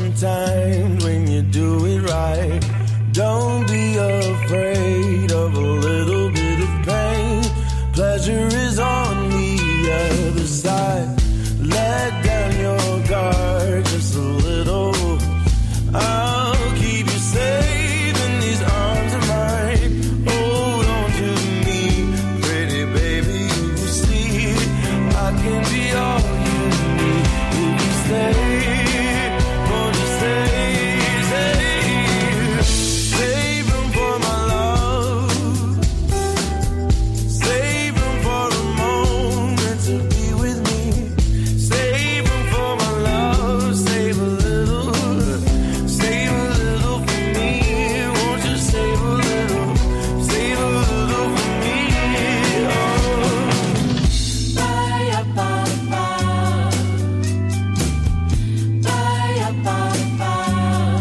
sometimes when you do it right. Don't be afraid of a little bit of pain. Pleasure is on the other side. Let down your guard just a little. I'll keep you safe in these arms of mine. Hold on to me, pretty baby. You see, I can be all you need if you stay. Won't you stay? Save room for my love. Save room for a moment to be with me. Save room for my love. Save a little. Save a little for me. Won't you save a little? Save a little for me. Oh. Bye, bye, bye. Bye, bye, bye.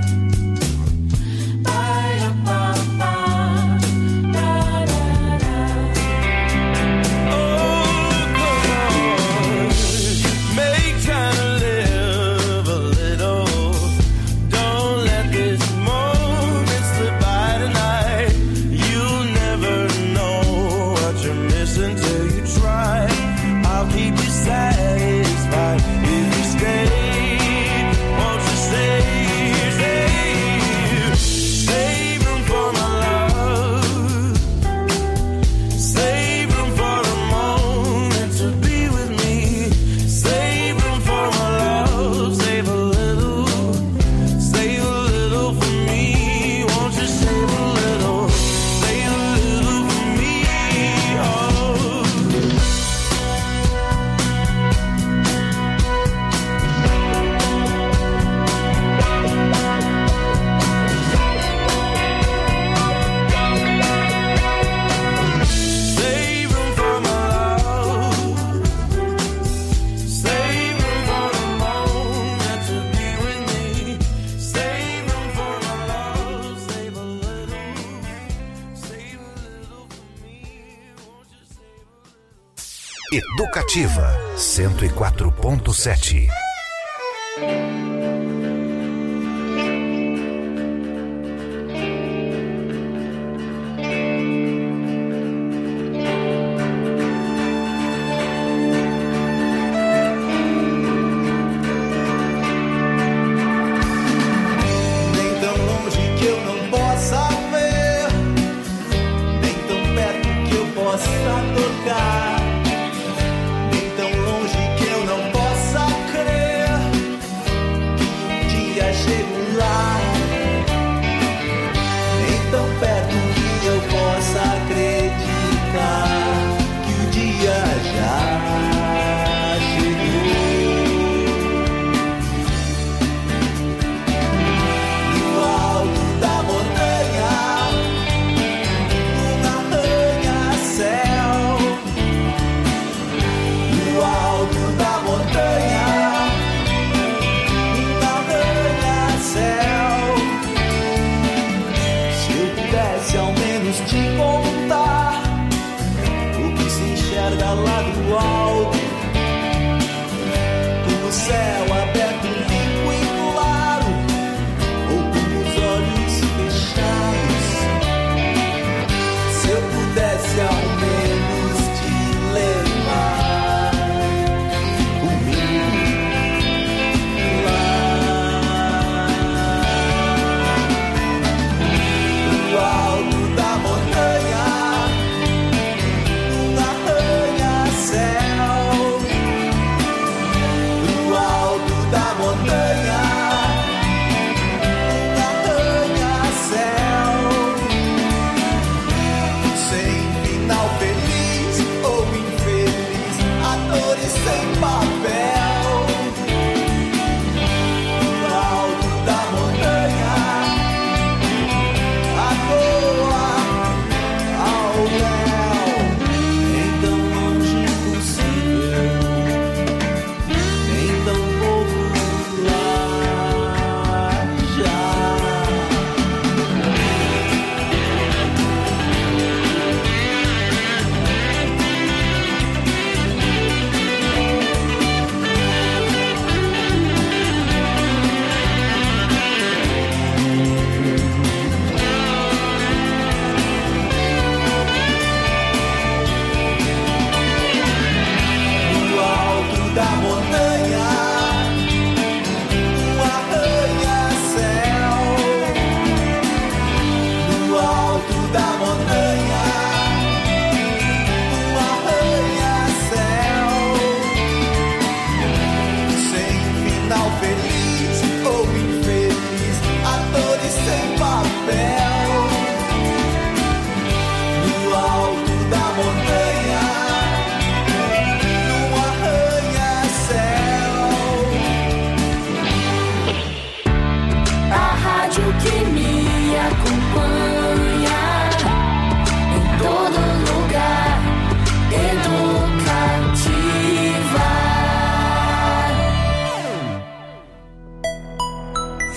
Bye, bye, bye. Da, da, da. Oh, come on. Make time to live a little. Don't let this moment slip by tonight. You'll never know what you're missing till you try. I'll keep you satisfied if you stay. Won't you stay? Save room for my love. Save room for a moment to be with me. Save room for my love. Save a little. Save a little for me. Won't you save a little? Save a little for me. Oh. Save room for my love. Save room for a moment to be with me. Save room for my love. Save a little. Save a little for me. Won't you save a little? Educativa 104.7. Nem tão longe que eu não possa ver, nem tão perto que eu possa tocar, nem tão longe que eu não possa crer.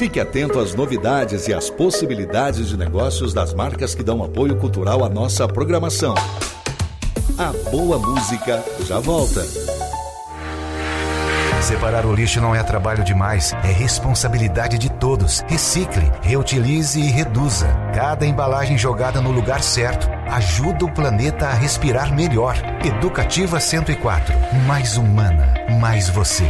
Fique atento às novidades e às possibilidades de negócios das marcas que dão apoio cultural à nossa programação. A boa música já volta. Separar o lixo não é trabalho demais, é responsabilidade de todos. Recicle, reutilize e reduza. Cada embalagem jogada no lugar certo ajuda o planeta a respirar melhor. Educativa 104, mais humana, mais você.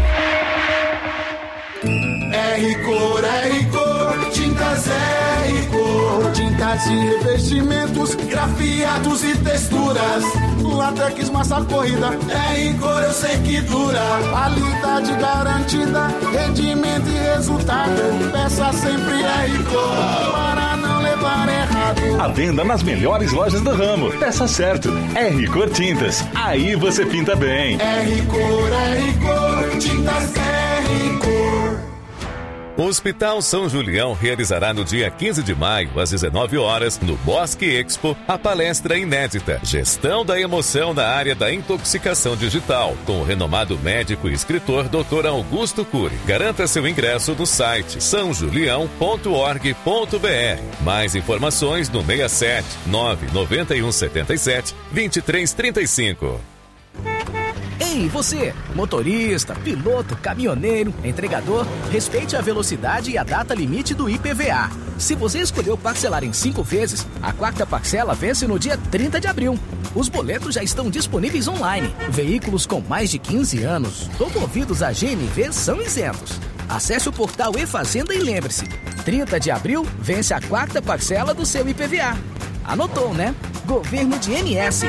R-Cor, tintas R-Cor, tintas e revestimentos, grafiados e texturas, látex, massa corrida, R-Cor eu sei que dura, qualidade garantida, rendimento e resultado, peça sempre R-Cor, para não levar errado. A venda nas melhores lojas do ramo, peça certo, R-Cor Tintas, aí você pinta bem. R-Cor, tintas R-Cor. O Hospital São Julião realizará no dia 15 de maio, às 19 horas, no Bosque Expo, a palestra inédita Gestão da Emoção na área da intoxicação digital, com o renomado médico e escritor Dr. Augusto Cury. Garanta seu ingresso no site sãojulião.org.br. Mais informações no 67 991 77 2335. Ei, você, motorista, piloto, caminhoneiro, entregador, respeite a velocidade e a data limite do IPVA. Se você escolheu parcelar em 5 vezes, a 4ª parcela vence no dia 30 de abril. Os boletos já estão disponíveis online. Veículos com mais de 15 anos ou movidos a GNV são isentos. Acesse o portal e-Fazenda e lembre-se, 30 de abril vence a 4ª parcela do seu IPVA. Anotou, né? Governo de MS.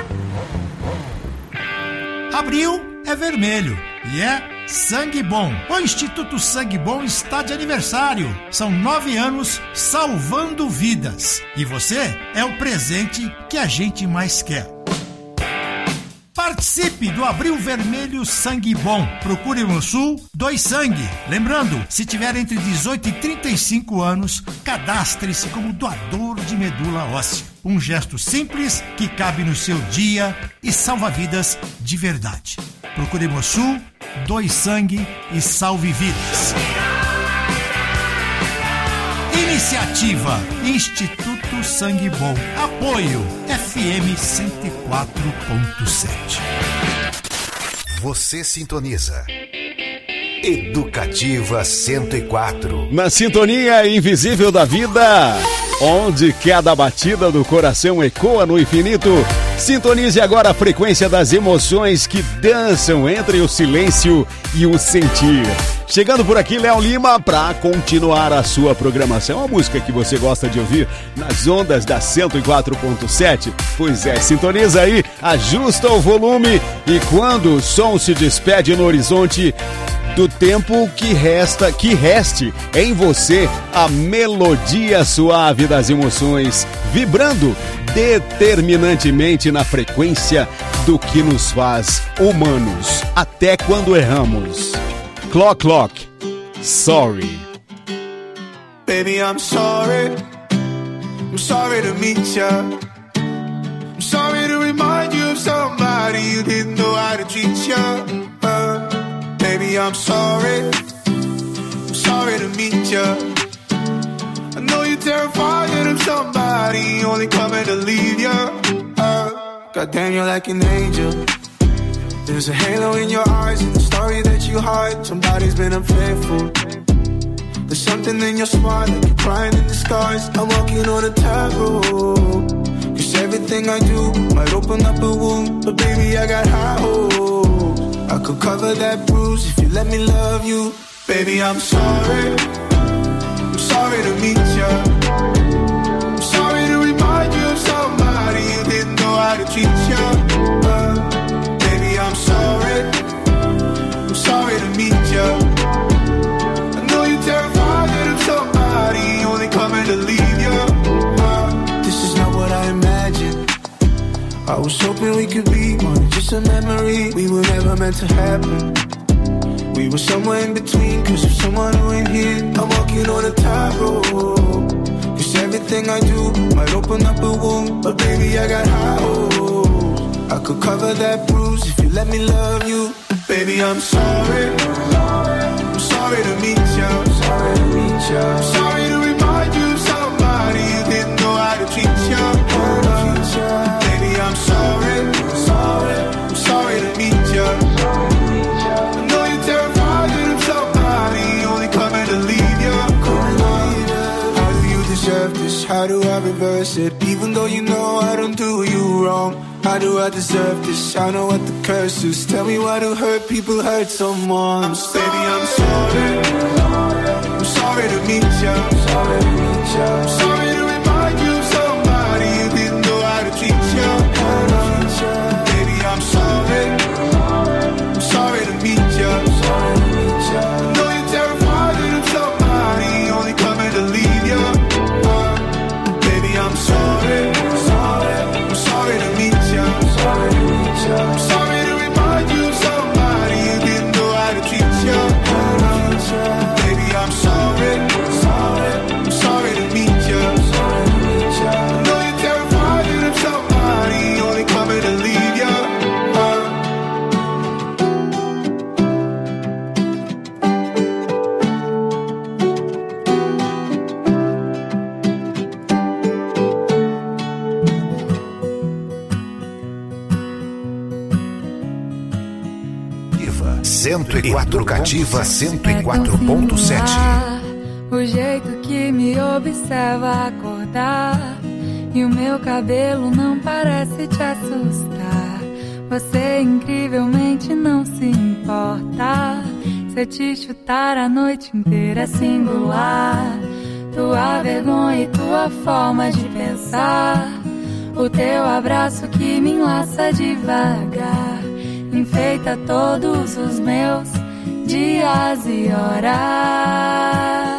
Abril é vermelho e é Sangue Bom. O Instituto Sangue Bom está de aniversário. São 9 anos salvando vidas. E você é o presente que a gente mais quer. Participe do Abril Vermelho Sangue Bom. Procure no Sul, Doe Sangue. Lembrando, se tiver entre 18 e 35 anos, cadastre-se como doador de medula óssea. Um gesto simples que cabe no seu dia e salva vidas de verdade. Procure no Sul, Doe Sangue e salve vidas. Iniciativa Instituto Sangue Bom. Apoio FM 104.7. Você sintoniza Educativa 104. Na sintonia invisível da vida, onde cada batida do coração ecoa no infinito. Sintonize agora a frequência das emoções que dançam entre o silêncio e o sentir. Chegando por aqui, Léo Lima, para continuar a sua programação. A música que você gosta de ouvir nas ondas da 104.7. Pois é, sintoniza aí, ajusta o volume e quando o som se despede no horizonte do tempo que reste em você a melodia suave das emoções, vibrando determinantemente na frequência do que nos faz humanos, até quando erramos. Clock, clock, sorry. Baby, I'm sorry to meet ya. I'm sorry to remind you of somebody you didn't know how to treat ya. Baby, I'm sorry to meet ya. I know you're terrified of somebody only coming to leave ya. Goddamn, you're like an angel. There's a halo in your eyes and the story that you hide. Somebody's been unfaithful. There's something in your smile like you're crying in the skies. I'm walking on a tightrope. 'Cause everything I do might open up a wound, but baby, I got high hopes. I could cover that bruise if you let me love you. Baby, I'm sorry to meet ya. I'm sorry to remind you of somebody you didn't know how to treat ya. Baby, I'm sorry to meet ya. I know you're terrified of somebody only coming to leave ya. This is not what I imagined. I was hoping we could be more than just a memory. We were never meant to happen. We were somewhere in between, 'cause of someone who ain't here. I'm walking on a tightrope. 'Cause everything I do might open up a wound, but baby, I got high hopes. I could cover that bruise if you let me love you. Baby, I'm sorry to meet ya. I'm sorry to meet ya. worse? How do I reverse it? Even though you know I don't do you wrong, how do I deserve this? I know what the curse is. Tell me why do hurt people hurt someone? Baby, I'm sorry. I'm sorry to meet you. I'm sorry to remind you of somebody you didn't know how to treat you. Baby, I'm sorry. I'm sorry to meet you. I know you're terrified of somebody only coming to leave you. Baby, I'm sorry. I'm sorry to meet you. I'm sorry to remind you of somebody you didn't know how to treat you. Baby, I'm sorry. I'm sorry to meet you. I know you're terrified of somebody only coming to leave you. Cativa 104 Cativa 104.7. O jeito que me observa acordar e o meu cabelo não parece te assustar. Você incrivelmente não se importa. Se eu te chutar a noite inteira é singular. Tua vergonha e tua forma de pensar. O teu abraço que me enlaça devagar. Enfeita todos os meus dias e horas.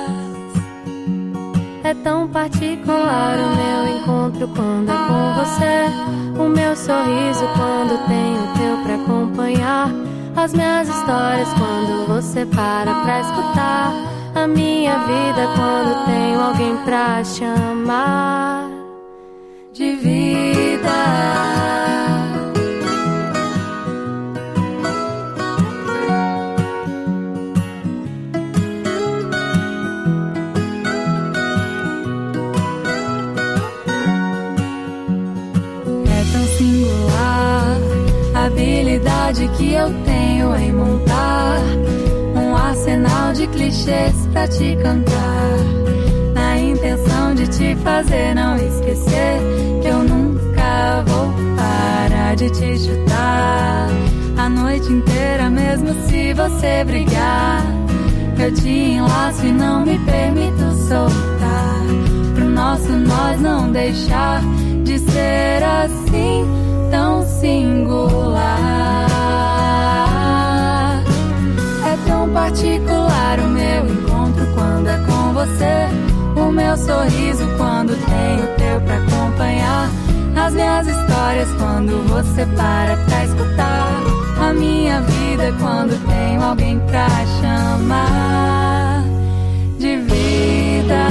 É tão particular o meu encontro quando é com você. O meu sorriso quando tenho o teu pra acompanhar. As minhas histórias quando você para pra escutar. A minha vida quando tenho alguém pra chamar de vida. Habilidade que eu tenho em montar um arsenal de clichês pra te cantar, na intenção de te fazer não esquecer que eu nunca vou parar de te chutar a noite inteira, mesmo se você brigar. Eu te enlaço e não me permito soltar, pro nosso nós não deixar de ser assim tão singular. É tão particular o meu encontro quando é com você. O meu sorriso quando tenho o teu pra acompanhar. As minhas histórias quando você para pra escutar. A minha vida quando tenho alguém pra chamar de vida.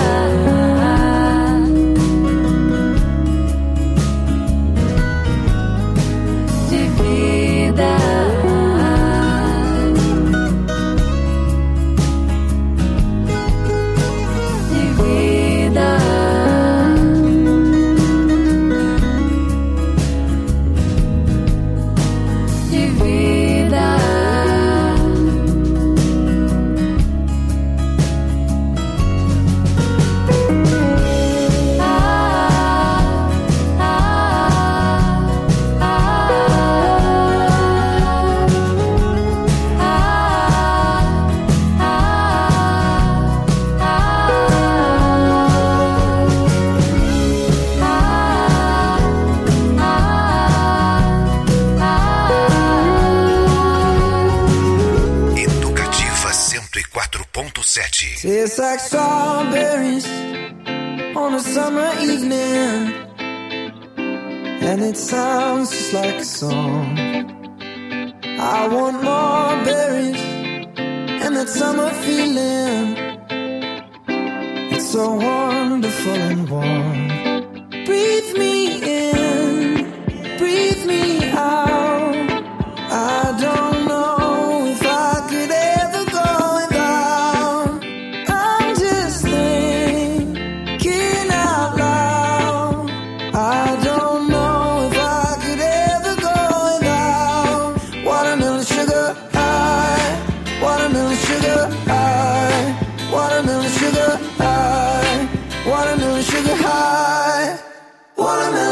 Tastes like strawberries on a summer evening, and it sounds just like a song. I want more berries and that summer feeling. It's so wonderful and warm. Breathe me in, breathe me out. I don't know if I could ever go without. I'm just thinking out loud. I don't know if I could ever go without. Watermelon sugar high, watermelon sugar high, watermelon sugar high, watermelon sugar high.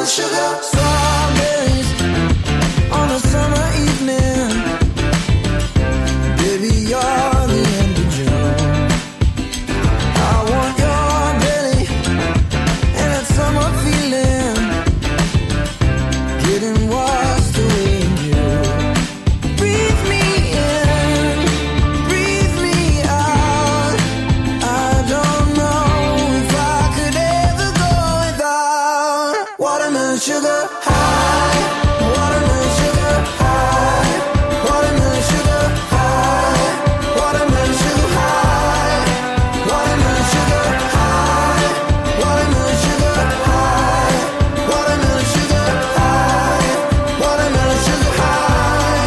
Watermelon sugar, strawberries on a summer evening. Baby, you're the end of June. I want your belly and that summer feeling, getting washed away in you. Breathe me in, breathe me out. I don't know if I could ever go without watermelon sugar high, watermelon sugar high, watermelon sugar high, watermelon sugar high, watermelon sugar high, watermelon sugar high, watermelon sugar high, watermelon sugar high.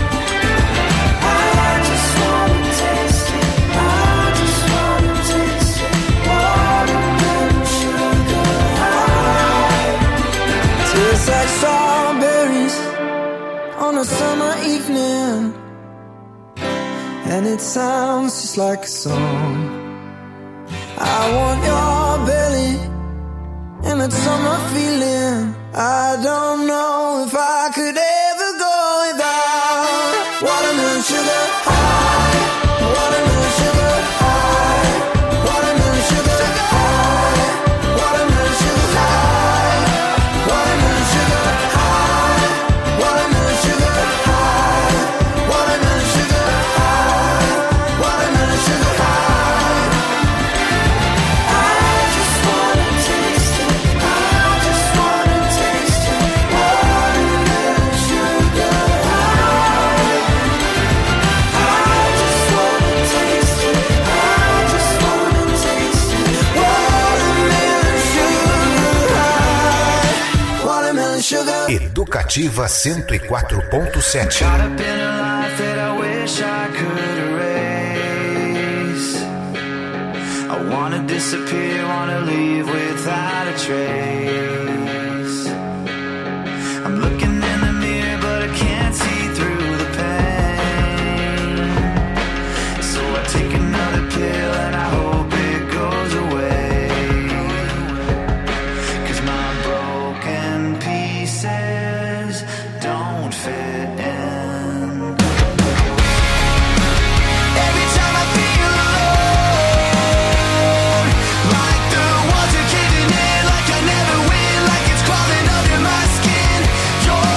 I just wanna taste it, I just wanna taste it, watermelon sugar high. Tastes like strawberries on a summer evening, and it sounds just like a song. I want your belly and that summer feeling. I don't know if I could ever go without watermelon sugar high, watermelon sugar high, watermelon sugar high, watermelon sugar high, watermelon sugar high, watermelon sugar high, watermelon sugar high, watermelon sugar high. I just wanna taste it, I just wanna taste it, watermelon sugar high. I just wanna taste it, I just wanna taste it, watermelon sugar high, watermelon sugar. Educativa 104.7. Caught up in a life that I wish I could erase. I wanna disappear, wanna leave without a trace. I'm looking in the mirror, but I can't see through the pain. So I take another pill and I hope it goes away. 'Cause my broken pieces don't fit in. Every time I feel alone, like the walls are caving in, like I never win, like it's crawling under my skin. You're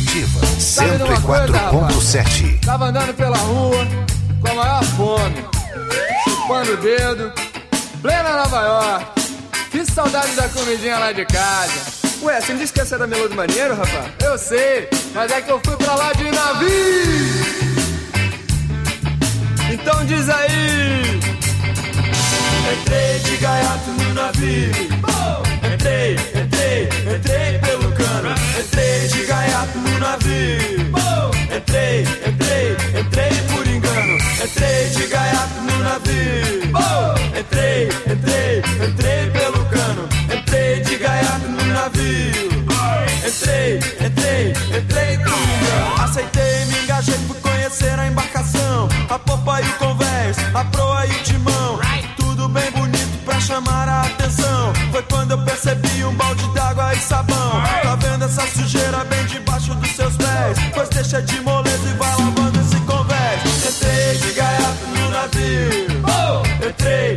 Educativa 104.7. Tava andando pela rua com a maior fome, chupando o dedo, plena Nova York. Que saudade da comidinha lá de casa. Ué, você me disse que essa era Melô do Marinheiro, rapaz? Eu sei, mas é que eu fui pra lá de navio. Então diz aí. Entrei de gaiato no navio. Entrei pelo cano. Entrei de gaiato no navio. Entrei por engano. Entrei de gaiato no navio. Entrei pelo cano. Entrei de gaiato no navio. Entrei por engano. Aceitei, me engajei, fui conhecer a embarcação, a popa e o convés, a proa e o timão. Tudo bem bonito pra chamar a atenção. Foi quando eu percebi um balde d'água e sabão. Tá vendo essa sujeira bem debaixo dos seus pés? Pois deixa de moleza e vai lavando esse convés. Entrei de gaiato no navio. Entrei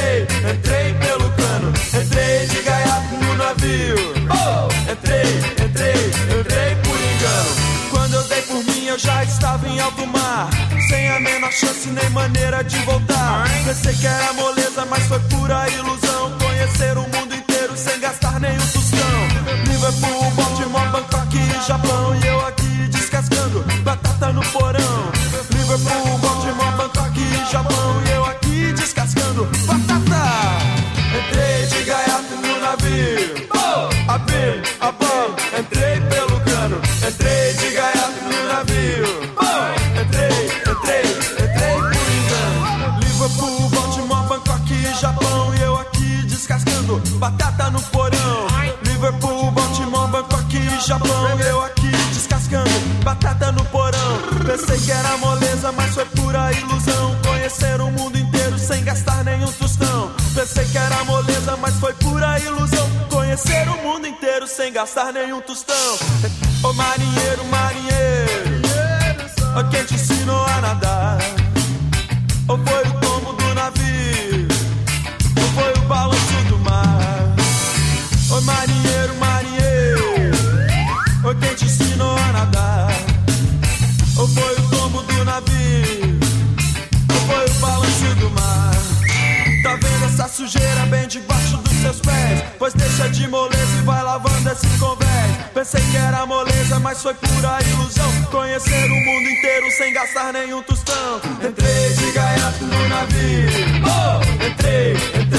pelo cano. Entrei de gaiato no navio. Entrei por engano. Quando eu dei por mim eu já estava em alto mar, sem a menor chance nem maneira de voltar. Pensei que era moleza, mas foi pura ilusão. Conhecer o mundo inteiro sem gastar nenhum tostão. Liverpool, Baltimore, Bangkok e Japão. E eu aqui descascando batata no porão. Liverpool, Baltimore, Bangkok e Japão. E eu aqui descascando batata. Entrei de gaiato no navio. Abim, abam, entrei pelo cano. Entrei de gaiato no navio. Entrei por engano. Liverpool, Baltimore, Bangkok e Japão. E eu aqui descascando batata no porão. Liverpool, Baltimore, Bangkok e Japão. E eu aqui descascando batata no porão. Pensei que era moleza, mas foi pura ilusão. Conhecer o mundo inteiro sem gastar nenhum tostão. Pensei que era moleza, mas foi pura ilusão. Conhecer o mundo inteiro sem gastar nenhum tostão. Ô marinheiro, marinheiro, quem te ensinou a nadar? Ou foi o tombo do navio? Ou foi o balanço do mar? Ô marinheiro, marinheiro, quem te ensinou a nadar? Ou foi o tombo do navio? Ou foi o balanço do mar? Tá vendo essa sujeira bem debaixo dos seus pés? Pois deixa de moleza e vai lavando esse convés. Pensei que era moleza, mas foi pura ilusão. Conhecer o mundo inteiro sem gastar nenhum tostão. Entrei de gaiato no navio. Entrei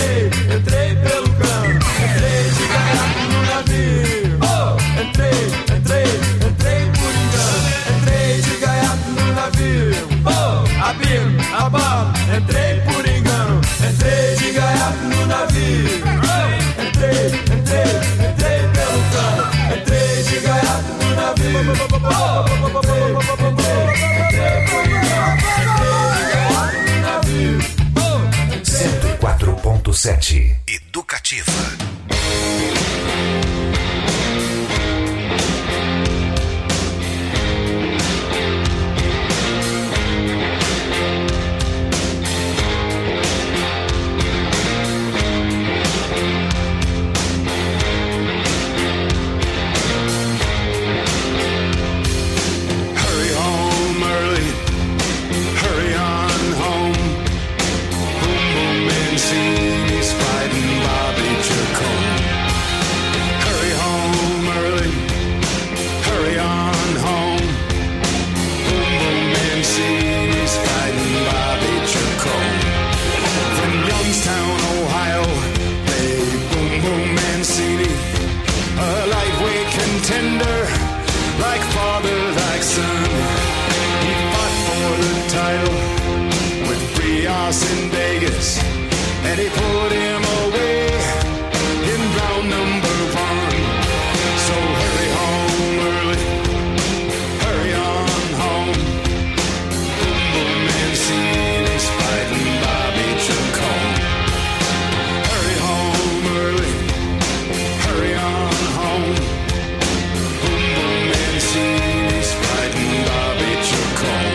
pelo cano. Entrei de gaiato no navio. Entrei por engano. Entrei de gaiato no navio. Abim, abam, entrei por engano. Entrei de gaiato no navio. Entrei pelo cano. Entrei de gaiato no navio. Entrei por engano. Entrei de gaiato no navio. 104.7 Educativa. In Vegas, and he put him away in round number 1. So hurry home early, hurry on home. Boom Boom Mancini's fighting Bobby Chacon. Hurry home early, hurry on home. Boom Boom Mancini's fighting Bobby Chacon.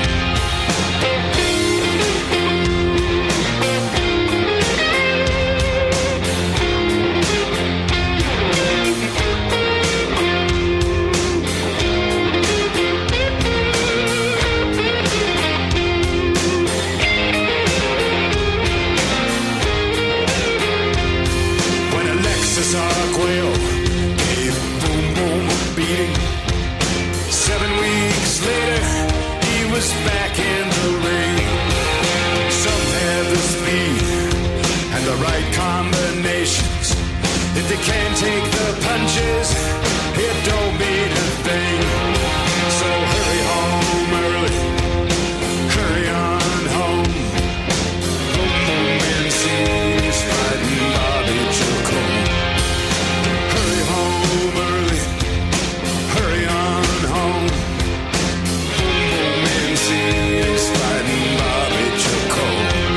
you can't take the punches, it don't mean a thing. So hurry home early, hurry on home. And see fighting Bobby Choco. Hurry home early, hurry on home. And see fighting Bobby Choco.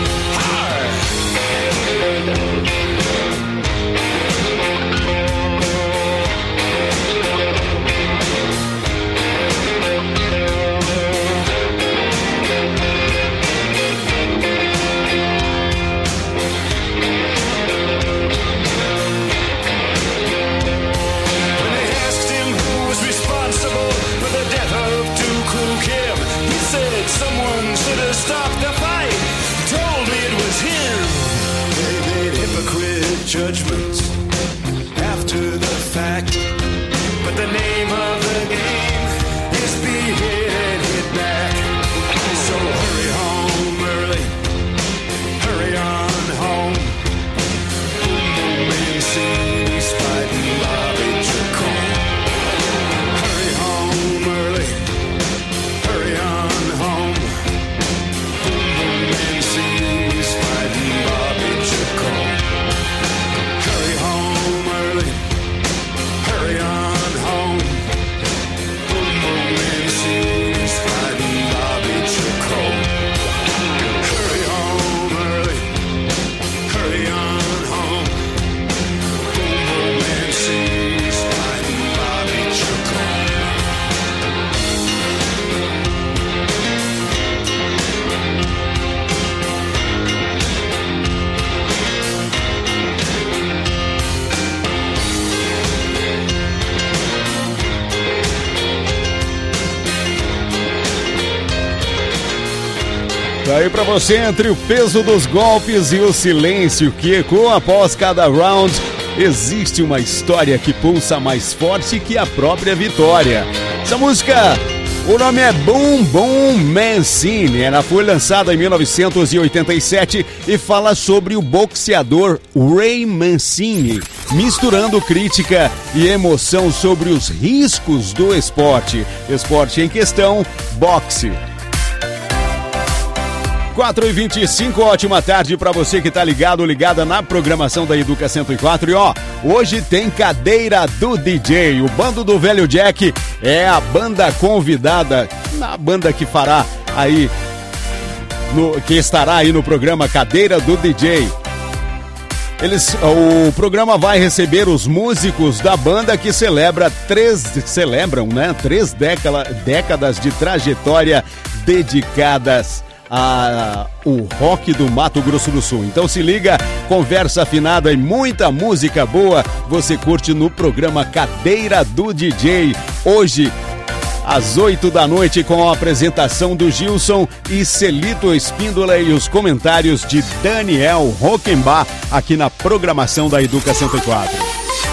Someone should have stopped the fight. Told me it was him. They made hypocrite judgments after the fact. But the name of the game is be hit and hit back. So hurry home early, hurry on home. And see he's fighting Bobby Chacon. Hurry home early, hurry on home. And see he's fighting Bobby Chacon. Hurry home early, hurry on home. And see he's fighting Bobby Chacon. Hurry home early, hurry on home. And see he's fighting Bobby Chacon. Tá aí pra você, entre o peso dos golpes e o silêncio que ecoa após cada round, existe uma história que pulsa mais forte que a própria vitória. Essa música, o nome é Boom Boom Mancini. Ela foi lançada em 1987 e fala sobre o boxeador Ray Mancini, misturando crítica e emoção sobre os riscos do esporte. Esporte em questão, boxe. 4h25, ótima tarde pra você que tá ligada na programação da Educa 104. E ó, hoje tem cadeira do DJ. O Bando do Velho Jack é a banda convidada, a banda que fará aí, que estará aí no programa Cadeira do DJ. O programa vai receber os músicos da banda que celebram 3 décadas de trajetória dedicadas o rock do Mato Grosso do Sul. Então se liga, conversa afinada e muita música boa você curte no programa Cadeira do DJ, hoje às 8 da noite, com a apresentação do Gilson e Celito Espíndola e os comentários de Daniel Rockenbach aqui na programação da Educa 104.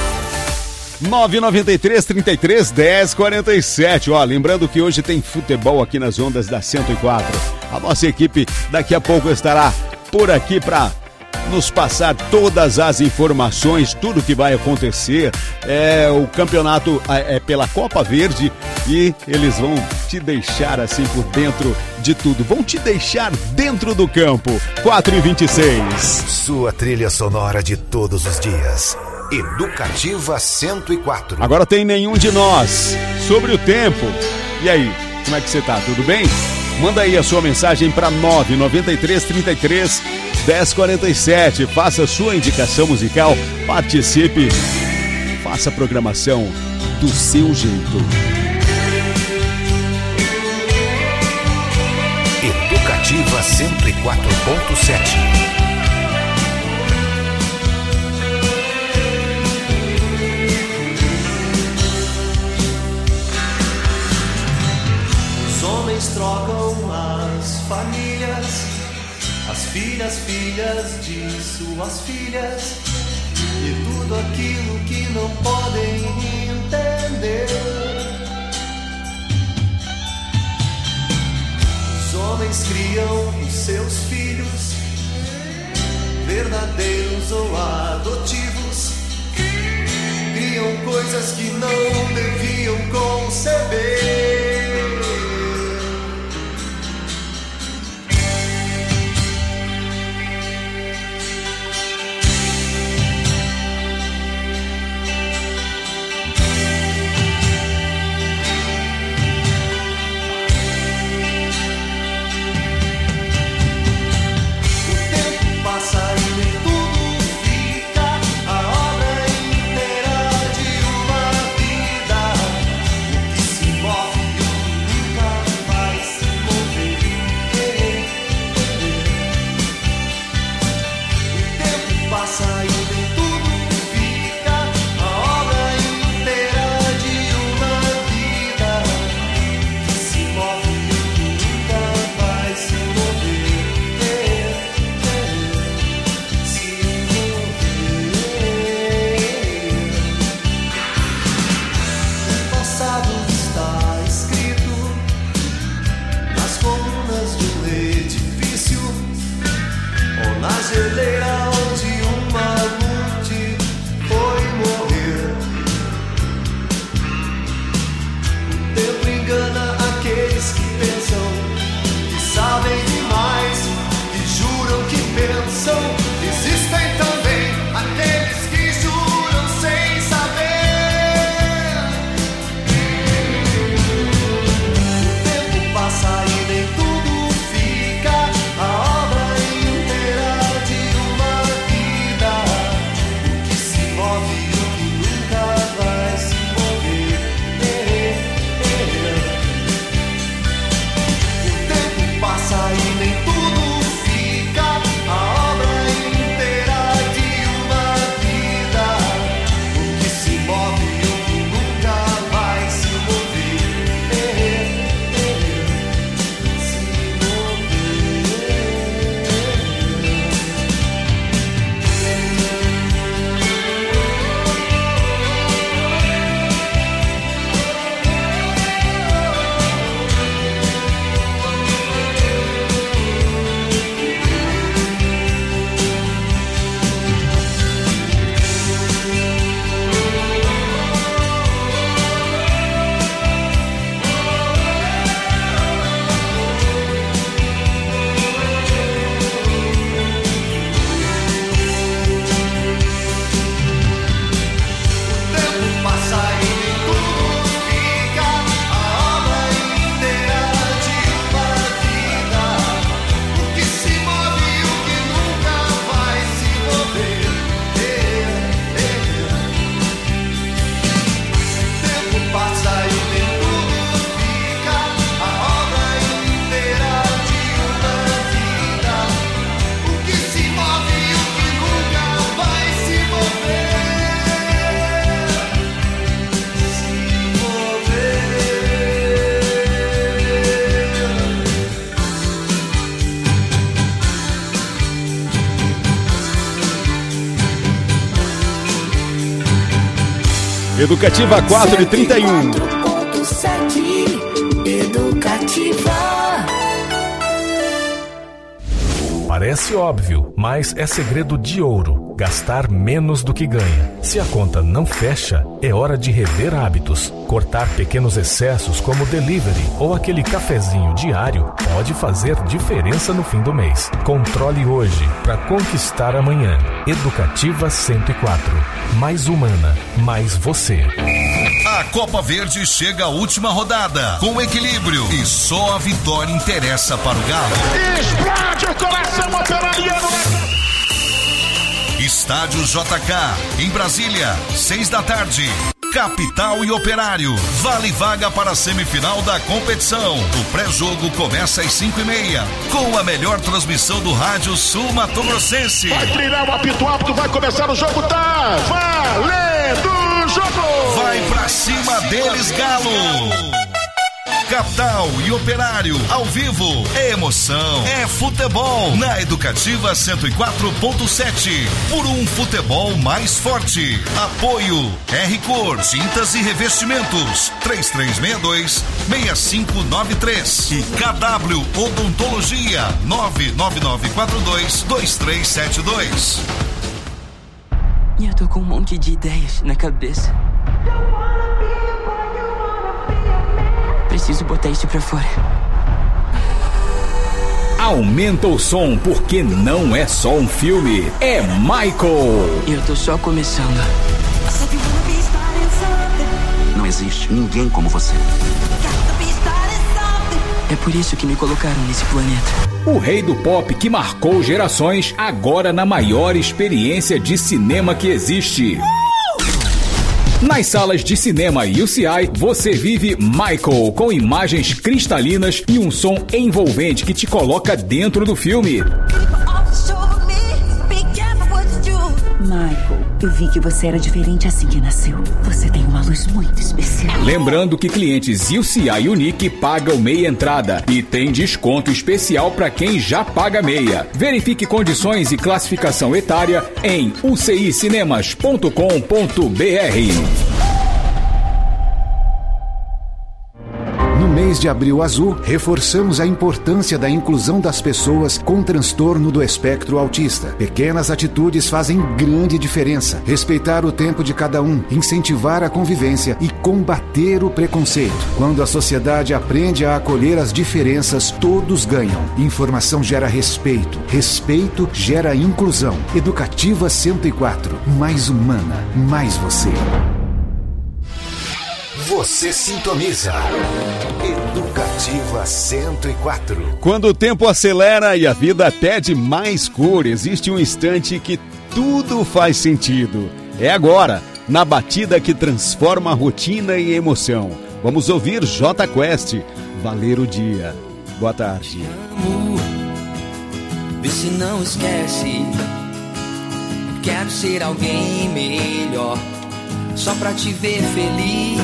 993-33-1047. Ó, lembrando que hoje tem futebol aqui nas ondas da 104. A nossa equipe daqui a pouco estará por aqui para nos passar todas as informações, tudo que vai acontecer. O campeonato é pela Copa Verde e eles vão te deixar assim por dentro de tudo. Vão te deixar dentro do campo. 4h26. Sua trilha sonora de todos os dias. Educativa 104. Agora tem Nenhum de Nós. Sobre o tempo. E aí, como é que você tá? Tudo bem? Manda aí a sua mensagem para 993-33-1047. Faça a sua indicação musical, participe, faça a programação do seu jeito. Educativa 104.7. Trocam as famílias, as filhas de suas filhas, e tudo aquilo que não podem entender. Os homens criam os seus filhos, verdadeiros ou adotivos, coisas que não deviam conceber. Educativa 4:31. Educativa. Parece óbvio, mas é segredo de ouro. Gastar menos do que ganha. Se a conta não fecha, é hora de rever hábitos. Cortar pequenos excessos como delivery ou aquele cafezinho diário pode fazer diferença no fim do mês. Controle hoje para conquistar amanhã. Educativa 104. Mais humana, mais você. A Copa Verde chega à última rodada, com equilíbrio, e só a vitória interessa para o Galo. Explode o coração operariano! Estádio JK, em Brasília, 6h. Capital e Operário, vale vaga para a semifinal da competição. O pré-jogo começa às 5h30, com a melhor transmissão do rádio sul-mato-grossense. Vai treinar o apito, vai começar o jogo, tá valendo o jogo! Vai pra cima deles, Galo! Capital e Operário, ao vivo, é emoção, é futebol, na Educativa 104.7, por um futebol mais forte. Apoio R-Cor, tintas e revestimentos, 3362-6593 e KW Odontologia, 99942-2372. Eu tô com um monte de ideias na cabeça. Preciso botar isso pra fora. Aumenta o som, porque não é só um filme, é Michael. Eu tô só começando. Não existe ninguém como você. É por isso que me colocaram nesse planeta. O rei do pop que marcou gerações, agora na maior experiência de cinema que existe. Nas salas de cinema UCI, você vive Michael, com imagens cristalinas e um som envolvente que te coloca dentro do filme. Michael, eu vi que você era diferente assim que nasceu. Você tem uma luz muito especial. Lembrando que clientes UCI Unique pagam meia entrada e tem desconto especial para quem já paga meia. Verifique condições e classificação etária em ucicinemas.com.br. No mês de Abril Azul, reforçamos a importância da inclusão das pessoas com transtorno do espectro autista. Pequenas atitudes fazem grande diferença. Respeitar o tempo de cada um, incentivar a convivência e combater o preconceito. Quando a sociedade aprende a acolher as diferenças, todos ganham. Informação gera respeito. Respeito gera inclusão. Educativa 104. Mais humana, mais você. Você sintoniza. Educativa 104. Quando o tempo acelera e a vida pede mais cor, existe um instante que tudo faz sentido. É agora, na batida que transforma a rotina em emoção. Vamos ouvir J Quest, Valer o Dia. Boa tarde. Amo, vê se não esquece. Quero ser alguém melhor, só pra te ver feliz.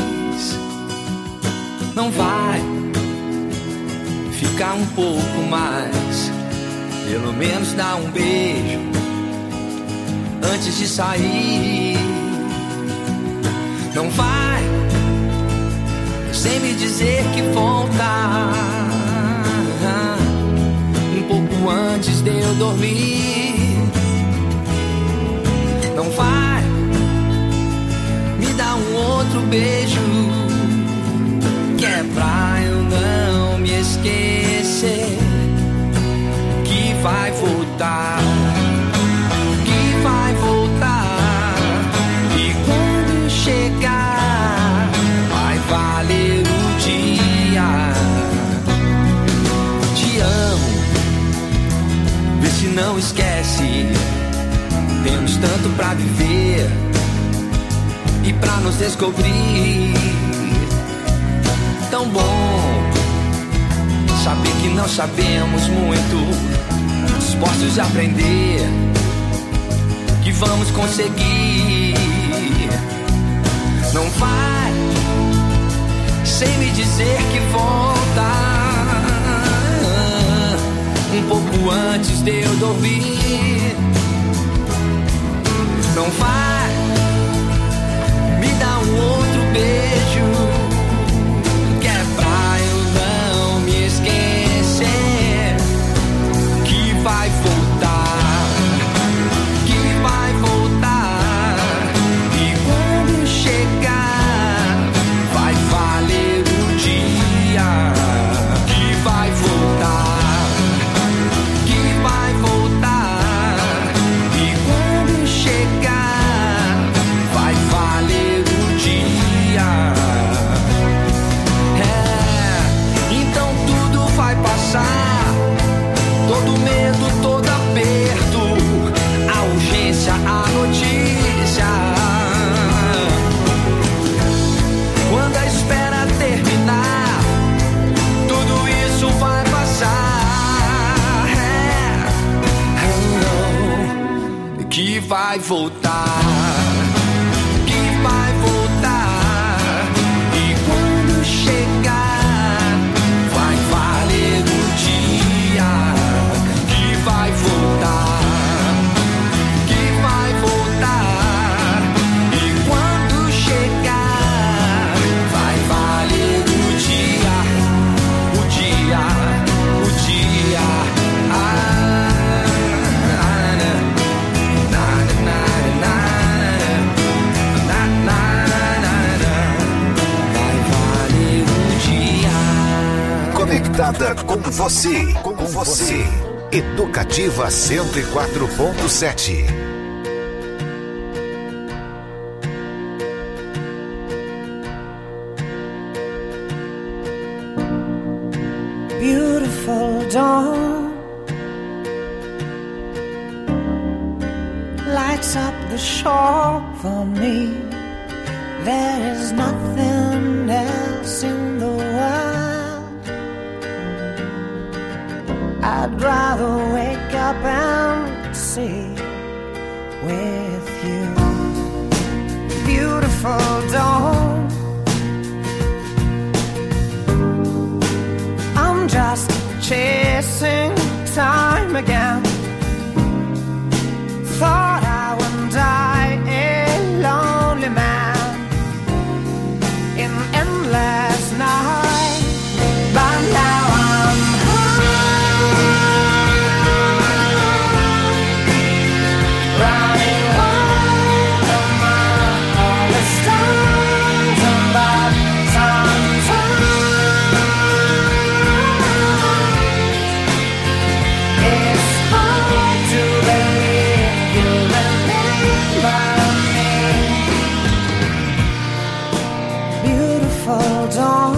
Não vai ficar um pouco mais, pelo menos dá um beijo antes de sair. Não vai sem me dizer que volta, um pouco antes de eu dormir. Não vai me dar um outro beijo, que é pra eu não me esquecer, que vai voltar, que vai voltar. E quando chegar, vai valer o dia. Te amo, vê se não esquece. Temos tanto pra viver e pra nos descobrir. Tão bom saber que não sabemos muito, dispostos a aprender, que vamos conseguir. Não vai sem me dizer que volta, um pouco antes de eu dormir. Não vai me dar um outro beijo, que é pra eu não me esquecer, que vai voltar, que vai voltar. E quando chegar, vai valer o dia, que vai voltar, que vai voltar. E quando chegar, vai valer o dia. Então tudo vai passar, todo medo, todo aperto, a urgência, a notícia. Quando a espera terminar, tudo isso vai passar. Que vai voltar, que vai voltar. E quando chegar, vai valer o dia, que vai voltar, que vai voltar. E quando chegar, vai valer o dia, o dia, o dia. Na, na, na, na. conectada com você. Com você. Educativa 104.7. Beautiful dawn lights up the shore for me. There is nothing else in the world. I'd rather wake up and see with you. Beautiful dawn, I'm just chasing time again. Thought I would die a lonely man in endless night, but now I'm running wild among all the stars above. Sometimes it's hard to believe you remember me. Beautiful dawn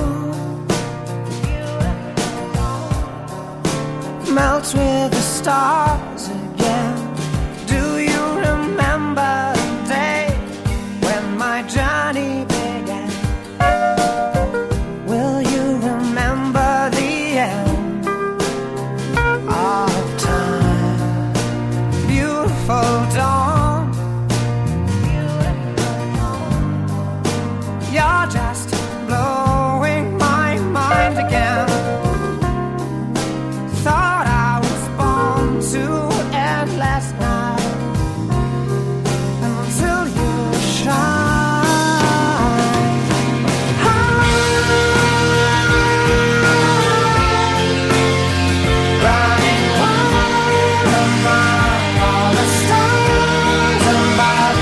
melts with the stars again. Do you remember the day when my journey began? Will you remember the end of time? Beautiful dawn, you're just blowing my mind again. Thought I was born to end last night until you shine. Running wild among all the stars above.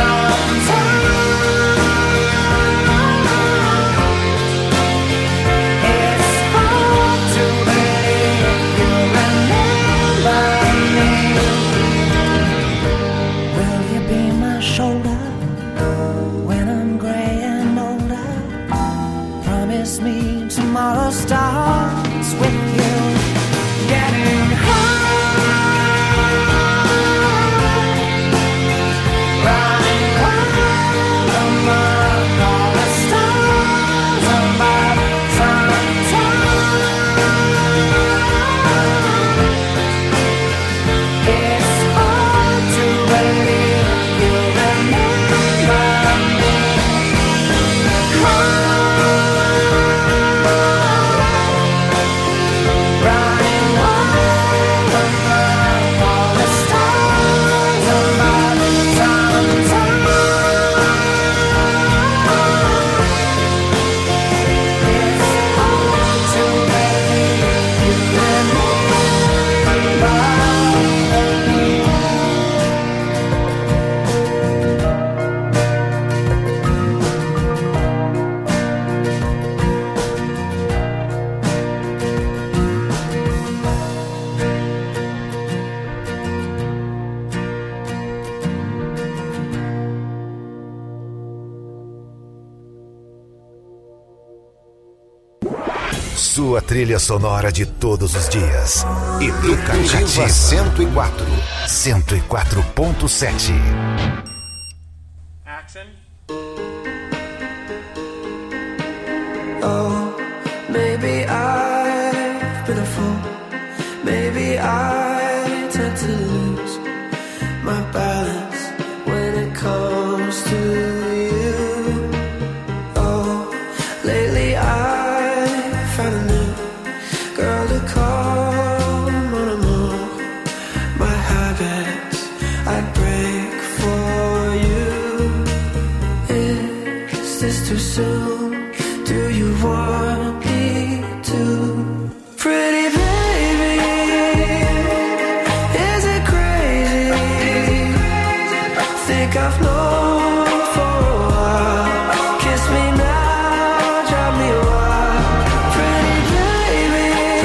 It's hard to believe you remember me. Will you be my shoulder when I'm gray and older? Promise me tomorrow starts with you. Getting running wild among all the stars above. Sometimes it's hard to believe you remember me. Running wild among all the stars above. Sometimes it's hard to believe you remember me. Sua trilha sonora de todos os dias. Educativa 104. 104.7. Oh, maybe I've been a fool. Maybe I tend to lose my balance when it comes to you. Oh, lately I found a new girl to call mon amour. My habits I'd break for you. Is this too soon? Do you want me to? Pretty baby, is it crazy? Think I've known for a while. Kiss me now, drive me wild. Pretty baby,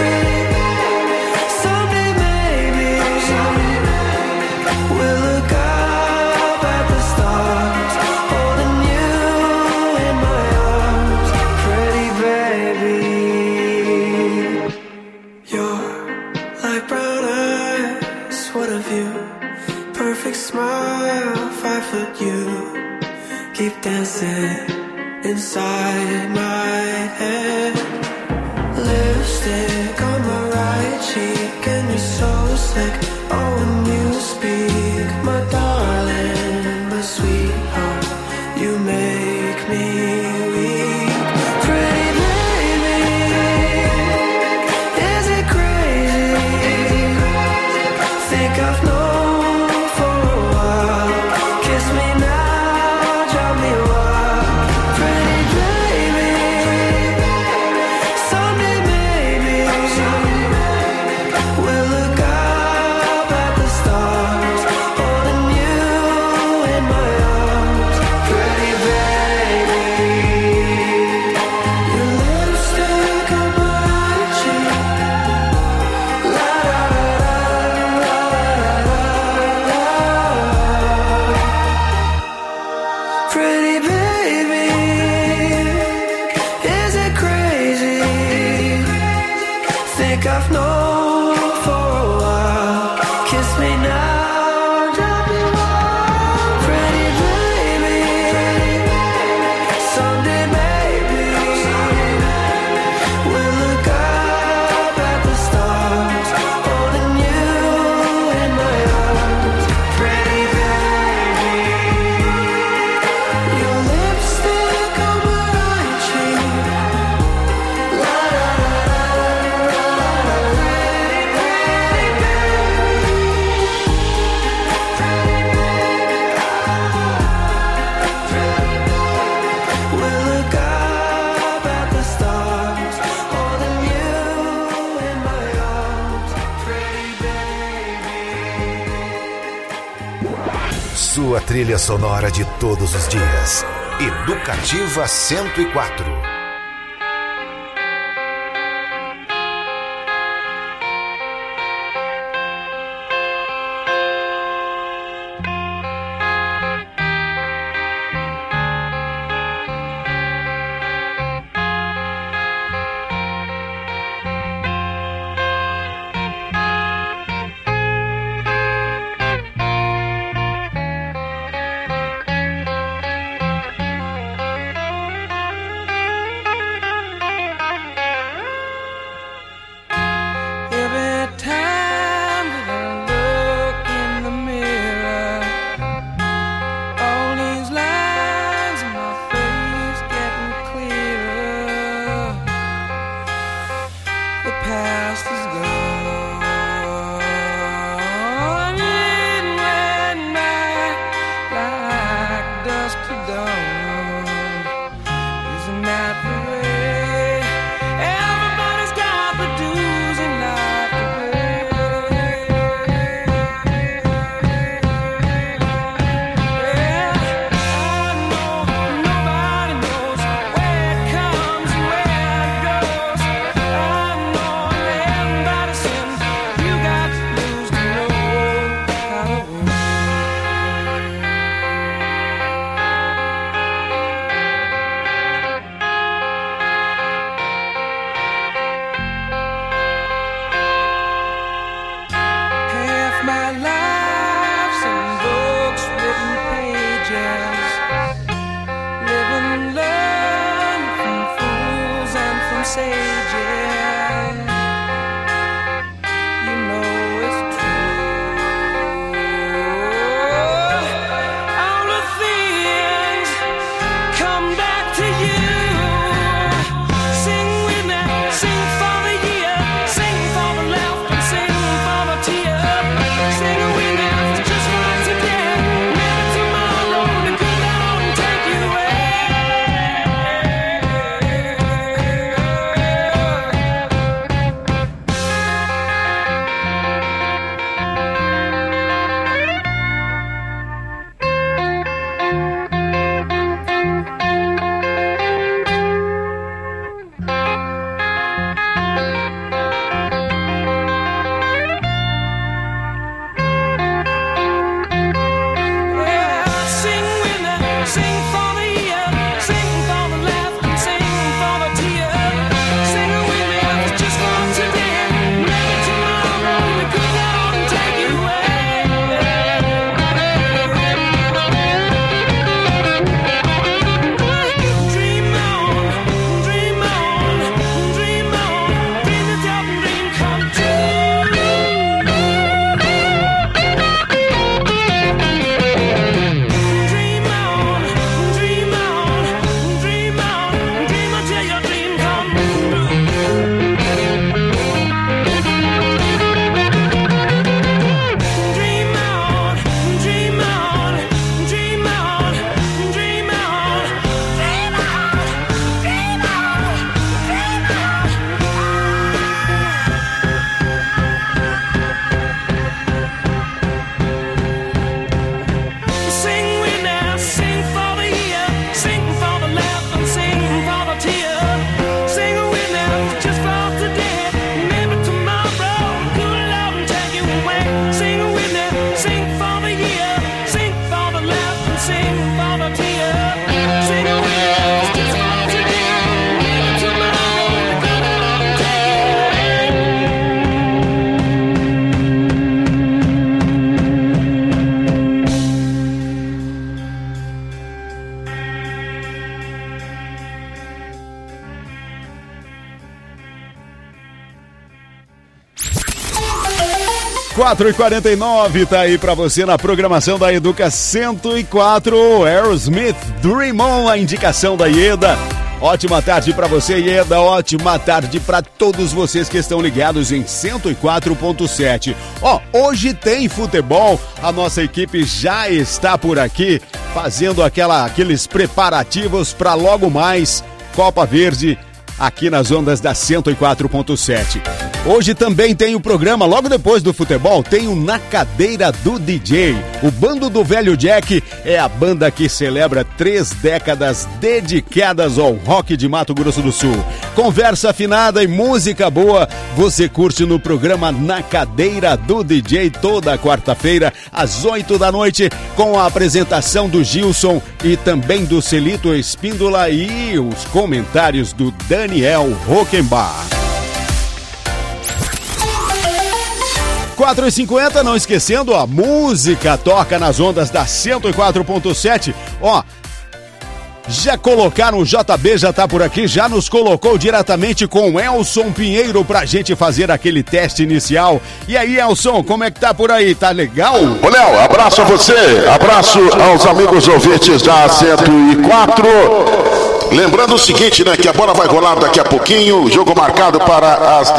everything inside my head. Lipstick on my right cheek and you're so slick. Oh, when you speak, my darling, my sweetheart, you make me weak. Pretty baby, is it crazy? Think I've known for a while. Kiss me now, drop me wild. Pretty baby, someday maybe we'll look up at the stars, holding you in my arms. Pretty baby, your lipstick on my cheek. La da da da da da. Pretty baby, is it crazy? Think I've known for a while. Kiss me now, drop me wild. Pretty baby, someday maybe we'll look up at the stars, holding you in my arms. Pretty baby, your lipstick on my cheek. La da da da da da. We'll look up at the stars, holding you in my arms. Pretty baby. Sua trilha sonora de todos os dias. Educativa 104. Every time that I look in the mirror, all these lines in my face getting clearer. The past is gone, and when night like dusk to dawn, isn't that the way? Everybody's got the dues in life to pay. Yeah, I know nobody knows where it comes and where it goes. I know I'm embarrassing. You got to lose to know how to win. Half my life's in books, written pages. Live and learn from fools and from sages. You know it's true. All the things come back to you. Sing with me, sing for the year, sing for the laughter, sing for the tear. Sing with me, just for today. Maybe tomorrow the good Lord will take you away. 4h49, tá aí pra você na programação da Educa 104, Aerosmith, Dream On, a indicação da Ieda. Ótima tarde pra você, Ieda, ótima tarde pra todos vocês que estão ligados em 104.7. Hoje tem futebol, a nossa equipe já está por aqui, fazendo aqueles preparativos pra logo mais Copa Verde, aqui nas ondas da 104.7. Hoje também tem o programa, logo depois do futebol, tem o Na Cadeira do DJ. O Bando do Velho Jack é a banda que celebra 3 décadas dedicadas ao rock de Mato Grosso do Sul. Conversa afinada e música boa, você curte no programa Na Cadeira do DJ, toda quarta-feira, às 8 da noite, com a apresentação do Gilson e também do Celito Espíndola e os comentários do Daniel Rockenbach. 4h50, não esquecendo, a música toca nas ondas da 104.7. Já colocaram, o JB já tá por aqui, já nos colocou diretamente com o Elson Pinheiro pra gente fazer aquele teste inicial. E aí, Elson, como é que tá por aí? Tá legal? Ô, Léo, abraço a você, abraço aos amigos ouvintes da 104. Lembrando o seguinte, né, que a bola vai rolar daqui a pouquinho, jogo marcado para as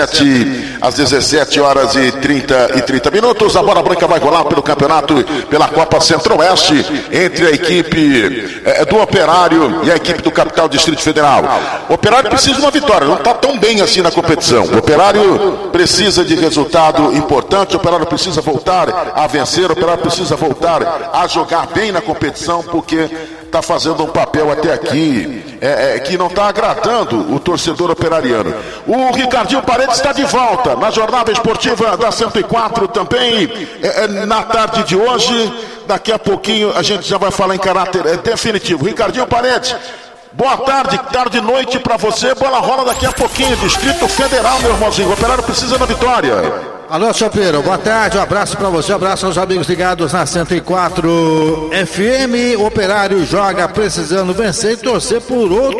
17 horas e 30 minutos. A bola branca vai rolar pelo campeonato, pela Copa Centro-Oeste, entre a equipe do Operário e a equipe do Capital Distrito Federal. O Operário precisa de uma vitória, não está tão bem assim na competição. O Operário precisa de resultado importante, o Operário precisa voltar a vencer, o Operário precisa voltar a jogar bem na competição, porque está fazendo um papel até aqui que não está agradando o torcedor operariano. O Ricardinho Paredes está de volta na jornada esportiva da 104 também, na tarde de hoje. Daqui a pouquinho a gente já vai falar em caráter definitivo. Ricardinho Paredes, boa tarde, tarde e noite para você. Bola rola daqui a pouquinho, Distrito Federal, meu irmãozinho. O Operário precisa da vitória. Alô, Chopeiro, boa tarde, um abraço pra você, um abraço aos amigos ligados na 104 FM. O Operário joga precisando vencer e torcer por outro